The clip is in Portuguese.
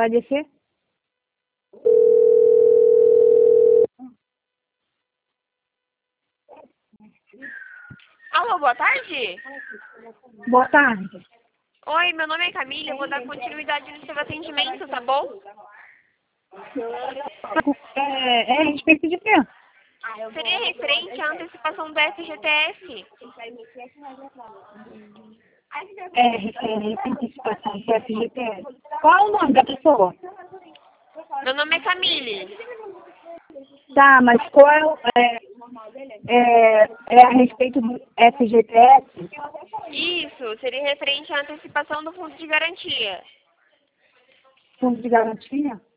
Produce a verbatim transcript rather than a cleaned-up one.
Vai descer? Alô, boa tarde? Boa tarde. Oi, meu nome é Camila, eu vou dar continuidade no seu atendimento, tá bom? É, é a respeito de quê? Seria referente à antecipação do F G T S. É referente à antecipação do F G T S. Qual é o nome da pessoa? Meu nome é Camille. Tá, mas qual é, o- é, é, é a respeito do F G T S? Isso, seria referente à antecipação do fundo de garantia. Fundo de garantia?